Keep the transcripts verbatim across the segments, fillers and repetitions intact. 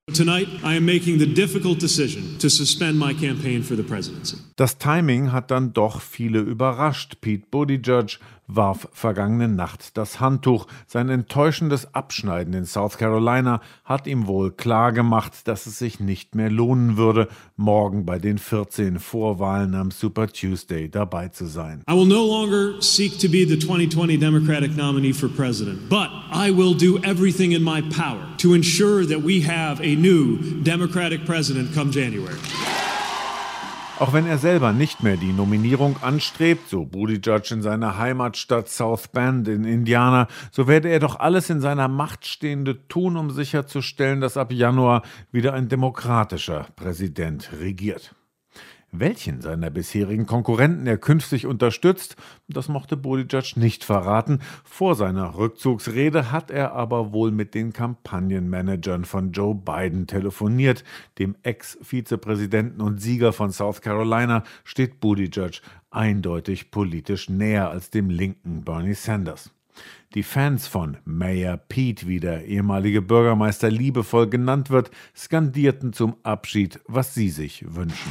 Tonight, I am making the difficult decision to suspend my campaign for the presidency. Das Timing hat dann doch viele überrascht. Pete Buttigieg warf vergangene Nacht das Handtuch. Sein enttäuschendes Abschneiden in South Carolina hat ihm wohl klargemacht, dass es sich nicht mehr lohnen würde, morgen bei den vierzehn Vorwahlen am Super Tuesday dabei zu sein. I will no longer seek to be the twenty twenty Democratic nominee for president, but I will do everything in my power to ensure that we have a new Democratic president come January. Auch wenn er selber nicht mehr die Nominierung anstrebt, so Buttigieg in seiner Heimatstadt South Bend in Indiana, so werde er doch alles in seiner Macht Stehende tun, um sicherzustellen, dass ab Januar wieder ein demokratischer Präsident regiert. Welchen seiner bisherigen Konkurrenten er künftig unterstützt, das mochte Buttigieg nicht verraten. Vor seiner Rückzugsrede hat er aber wohl mit den Kampagnenmanagern von Joe Biden telefoniert. Dem Ex-Vizepräsidenten und Sieger von South Carolina steht Buttigieg eindeutig politisch näher als dem linken Bernie Sanders. Die Fans von Mayor Pete, wie der ehemalige Bürgermeister liebevoll genannt wird, skandierten zum Abschied, was sie sich wünschen.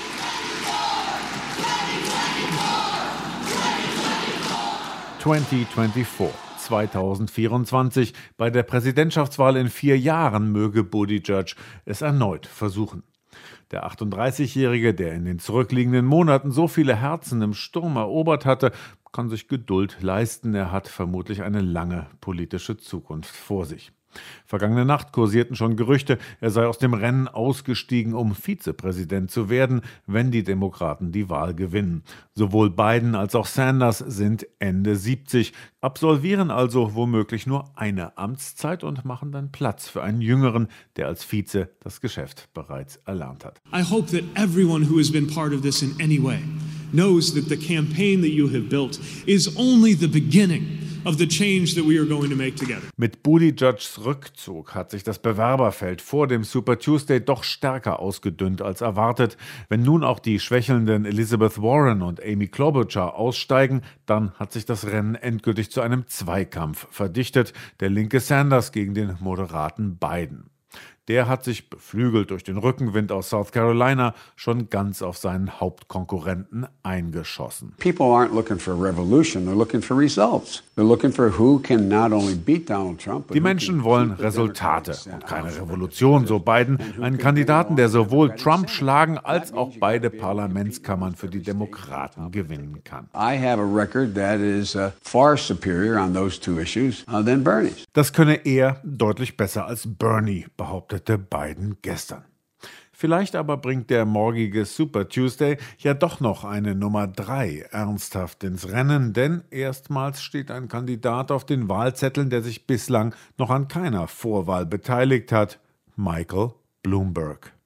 zwanzig vierundzwanzig, zweitausendvierundzwanzig. Bei der Präsidentschaftswahl in vier Jahren möge Buttigieg es erneut versuchen. Der achtunddreißigjährige, der in den zurückliegenden Monaten so viele Herzen im Sturm erobert hatte, kann sich Geduld leisten. Er hat vermutlich eine lange politische Zukunft vor sich. Vergangene Nacht kursierten schon Gerüchte, er sei aus dem Rennen ausgestiegen, um Vizepräsident zu werden, wenn die Demokraten die Wahl gewinnen. Sowohl Biden als auch Sanders sind Ende siebzig, absolvieren also womöglich nur eine Amtszeit und machen dann Platz für einen Jüngeren, der als Vize das Geschäft bereits erlernt hat. I hope that everyone who has been part of this in any way knows that the campaign that you have built is only the beginning of the change that we are going to make together. Mit Buttigieg's Rückzug hat sich das Bewerberfeld vor dem Super Tuesday doch stärker ausgedünnt als erwartet. Wenn nun auch die schwächelnden Elizabeth Warren und Amy Klobuchar aussteigen, dann hat sich das Rennen endgültig zu einem Zweikampf verdichtet. Der linke Sanders gegen den moderaten Biden. Der hat sich, beflügelt durch den Rückenwind aus South Carolina, schon ganz auf seinen Hauptkonkurrenten eingeschossen. People aren't looking for a revolution, they're looking for results. They're looking for who can not only beat Donald Trump, but Die Menschen wollen Resultate und keine Revolution, so Biden, einen Kandidaten, der sowohl Trump schlagen als auch beide Parlamentskammern für die Demokraten gewinnen kann. I have a record that is uh, far superior on those two issues uh, than Bernie's. Das könne er deutlich besser als Bernie, behauptete Biden gestern. Vielleicht aber bringt der morgige Super Tuesday ja doch noch eine Nummer drei ernsthaft ins Rennen, denn erstmals steht ein Kandidat auf den Wahlzetteln, der sich bislang noch an keiner Vorwahl beteiligt hat: Michael Bloomberg.